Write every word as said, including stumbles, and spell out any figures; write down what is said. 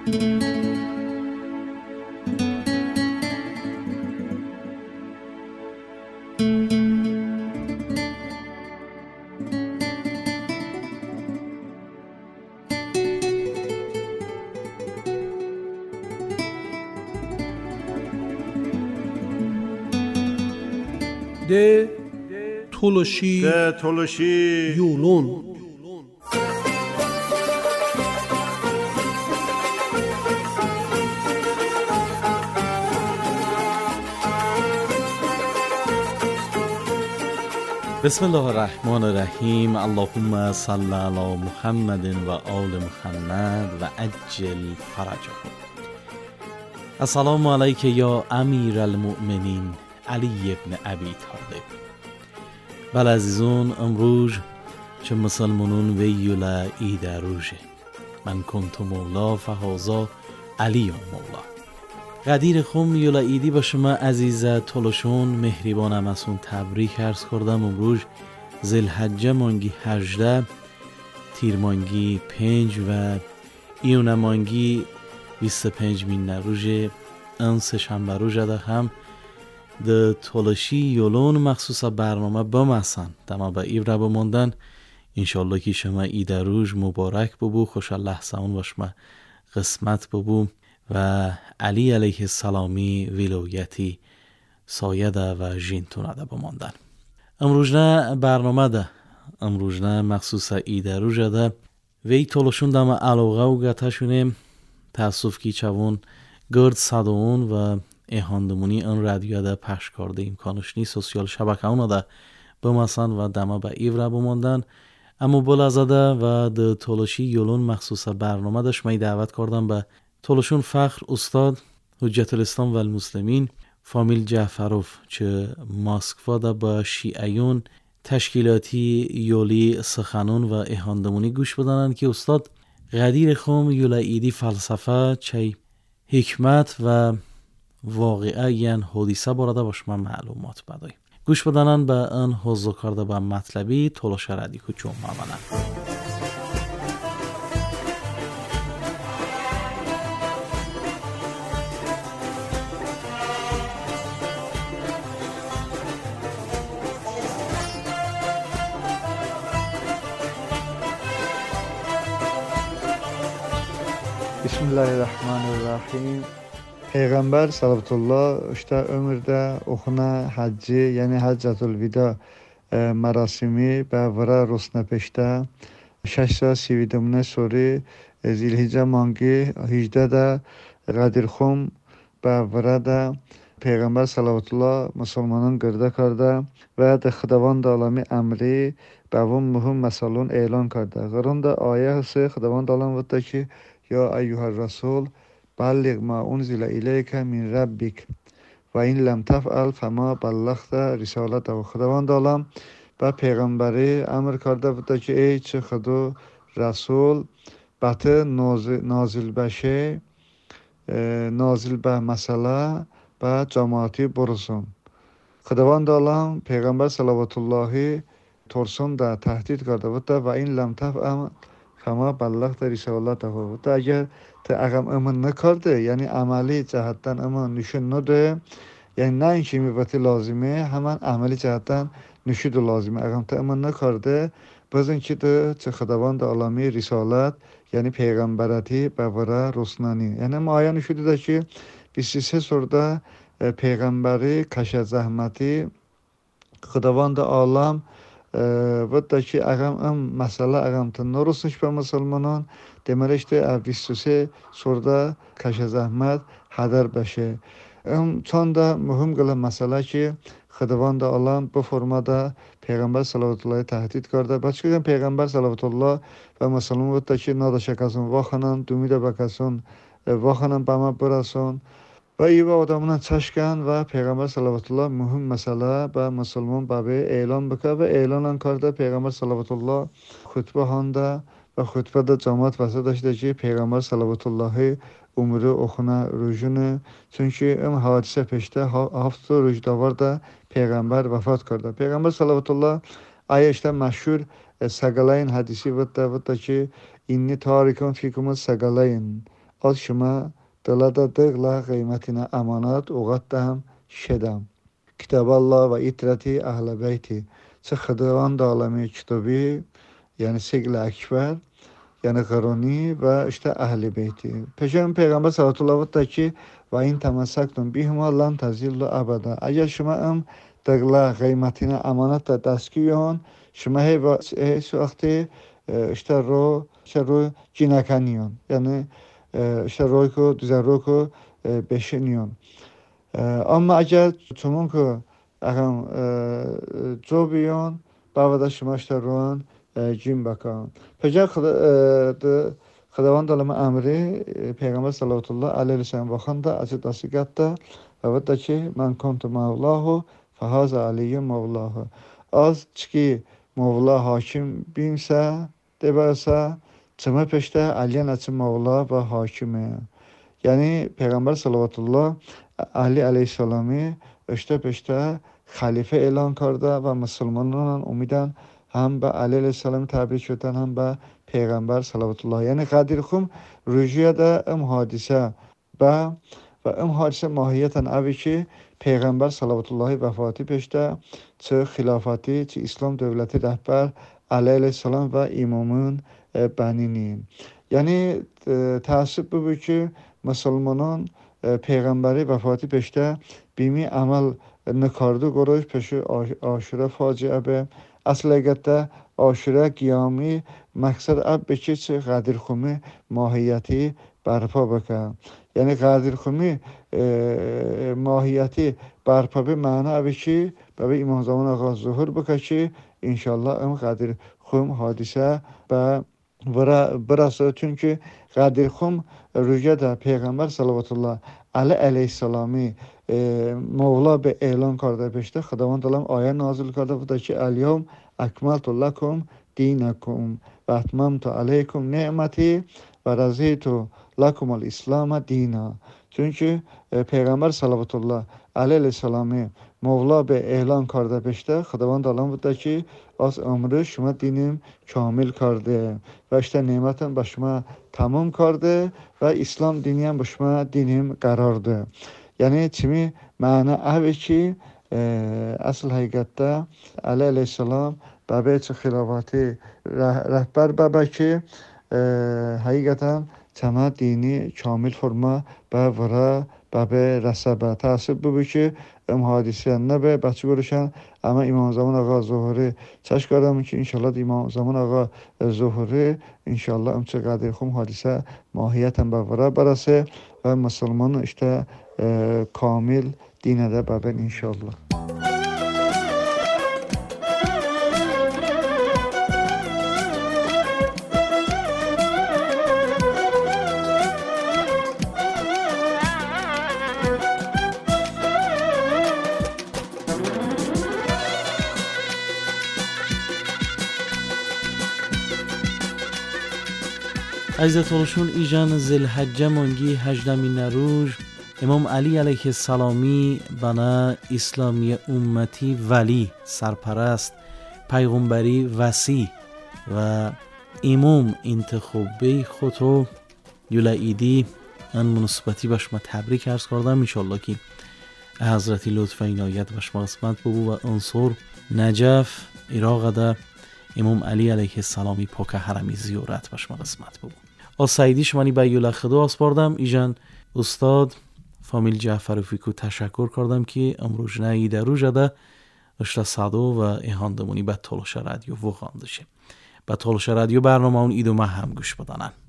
ده تولشی ده تولشی یولون بسم الله الرحمن الرحیم. اللهم صل علی محمد و آل محمد و عجل فرجهم. السلام علیک یا امیر المؤمنین علی ابن ابی طالب. بله عزیزون، امروز چه مسلمانون ویولا اید روژه من کنت مولا فهازا علی مولا. قدیر خوم یولا ایدی با شما عزیز تولشون مهریبانم اسون تبریک عرض کردم. امروز ذوالحجه مانگی هجده، تیر مانگی پنج و ایونه مانگی بیست و پنج مین روژه انس شنبه روژه ده هم ده تولشی یولون مخصوصا برنامه بمسن دما با ایو را بماندن. انشالله که شما ایده روز مبارک ببو، خوش لحظه اون باشما قسمت ببو و علی علیه السلامی ولایتی سایده و جینتونه ده بماندن. امروز نه برنامه ده امروز نه مخصوصا ایده روز ده وی تولشون دما علاقه و گتشونه تاسف کی چوون گرد صداون و اهاندمونی ان رادیو ده پخش کرده امکانش نی سوسیال شبکه اونا ده بمسن و دما با ایو بماندن. اما بلازده و ده تولشی یولون مخصوصا برنامه داشت می دعوت کردم به تولشون فخر استاد حجت الاسلام و المسلمین فامیل جعفروف چه ماسکوا ده با شیعیون تشکیلاتی یولی سخنون و اهاندمونی گوش بدانند که استاد قدیر خوم یولا ایدی فلسفه چه حکمت و واقعه یعن حدیثه براده باش من معلومات بدای گوش بدانند به ان حضور کرده به مطلبی تولش رادیو چون مامنن. بسم الله الرحمن الرحیم. پیغمبر صلوات الله işte ömürde okuna haccı yani haccatul vida مراسمی به ورا رسنا پشته شش سال سیویدمونه سوری زیلهجه مانگی هجده ده قدیر خوم به ورا ده پیغمبر صلوات الله مسلمانان گرده کرده و ده خداوند عالمی امری به اون مهم مسئلون اعلان کرده. قرون ده آیه هسته خداوند عالم وقتا که یا ایوه الرسول بلغ ما انزل الیک من ربک و این لم تفعل فما بلغت رسالته. و خداوند عالم به پیغمبری امر کرده بوده که ای چه خدا رسول بته نازل بشه نازل به مسئله به جماعتی برسون. خداوند عالم پیغمبر صلوات الله ترسون ده تهدید کرده بوده و این لم تفعل فما بلغت رسالته. بوده اگر تا اقام امان نکرده یعنی عملی جهتن امان نشون نده، یعنی نه اینکه میباتی لازمه همان عملی جهتن نشود لازمه. اقام تا امان نکرده بازن که ده چه خداوند عالمی رسالت یعنی پیغمبرتی به ورا رسنانی. یعنی ما آیا نشوده ده که بیست و سه سورده پیغمبری کش زحمتی خداوند عالم بوده که اقام ام مسئله اقام تا نرسنش به مسلمانان deməli işte بیست و سه سورده کش زحمت هدر بشه. ام چون ده مهم گله مسئله که خداوند عالم به فرماده پیغمبر صلوات الله تهدید کرده. بچه که پیغمبر صلوات الله و مسلمان بوده که ناداشه کسون واخنان دومیده بکسون واخنان به ما برسون و ایوه آدمونه چشکن و پیغمبر صلوات الله مهم مسئله به مسلمان بابه اعلان بکه و اعلان کرده. پیغمبر صلوات الله خطبه هانده و خطبه ده جماعت واسه داشته که پیغمبر صلوات الله عمره اخونه روزونه چون که ام حادثه پشته هفت روز داورده پیغمبر وفات کرده. پیغمبر صلوات الله آیه اشته مشهور سگلاین حدیثی بوده بوده که اینی تاریکم فیکم سگلاین az şuma dalada dığla kıymetine amanat uğaddam şedam. Kitaballah ve itrati ahle beyti. Çı Xıdıvan dağlami kitabı yani Sigl-i Ekber yani Qaruni ve işte Ahl-i Beyti. Peşen Peygamber sallallahu aleyhi ve ki ve in temassaktum bihuma lan tazillu abada. Eğer şuma ım dağla kıymetine amanat da dastgiyon şuma hey şu vakti işte ro işte ro cinakaniyon yani işte roy ko düzen roy ko beşiniyon. Ama eğer tumun ko اگم جو بیان بعد شماش درون جیم بکن. پجا خدا خداوند علم امری پیغمبر صلی الله علیه و سلم وخانده از دستی گفته بعد چی من کنت مولاه فهذا علی مولاه. از چی مولا حاکم بیمسه دبرسه چما پشته علی نچ مولا و حاکمه. یعنی پیغمبر صلی الله علیه علیه السلامی اشته پشته خلیفه اعلان کرده و مسلمانان امیدن هم به علی علیه السلام تبریک شدن هم به پیغمبر صلوات الله. یعنی قدیر خم رجوع ده ام حادثه و و ام حادثه ماهیتا اوی که پیغمبر صلوات الله وفاتی پشته چه خلافتی چه اسلام دولتی رهبر علی علیه السلام و امامون بنینین. یعنی تاسب بود که مسلمانان پیغمبری وفاتی پشته بیمی عمل نکارده گروش پشو آشوره فاجعه به اصل اگرده آشوره گیامی مقصد اب بچه چه قدر خومی ماهیتی برپا بکن. یعنی قدر خومی ماهیتی برپا به معنی ابی چی به امام زمان آقا ظهور بکشی انشالله ام قدر خوم حادثه به براسه çünkü قدر خوم رجوع پیغمبر صلوات الله علیه علیه السلامی مولا به اعلان کرده پشته خداوند علم آیه نازل کرده بود که الیوم اکملت لکم دینکم و اتممت علیکم نعمتی و رضیت لکم الاسلام دینا. Çünkü پیغمبر صلوات الله علیه السلامی مولا به اعلان کرده پشته خداوند علم بود که از عمر شما دینیم کامل کرده و işte نعمتم به شما تمام کرده و اسلام دینیم به شما دینیم قرارده. یعنی چمی معنی اوی که اصل حقیقتا علی علیه السلام بابه چه خلافاتی رهبر بابه که حقیقتا چما دینی کامل فرما با ورا بابه رسبه تاسب بود که ام حادثه نبه بچه گروشن اما امام زمان آقا ظهوره چش کردم که انشالله امام زمان آقا ظهوره انشالله ام چه قدر خوم حادثه ماهیت هم با ورا برسه و مسلمان اشته کامل دینه ده ببین انشالله. عزیزت ولشون ایجان ذوالحجه مانگی هجدمین روز امام علی علیه السلامی بنا اسلامی امتی ولی سرپرست پیغمبری وسیع و امام انتخابی خودو یولاییدی ان مناسبتی باش ما تبریک عرض کردم انشالله که حضرتی لطف عنایت باش ما قسمت ببو و انصر نجف عراق ده امام علی علیه السلامی پاک حرمی زیارت باش ما قسمت ببو. از سعیدی شمانی به یولا خدا اسپاردم ایجان استاد فامیل جعفر فیکو تشکر کردم که امروز نهی در روز ده اشتا صدو و ایهاندمونی به تالوش رادیو وخانده شه. به تالوش رادیو برنامه اون ایدو ما هم گوش بدانن.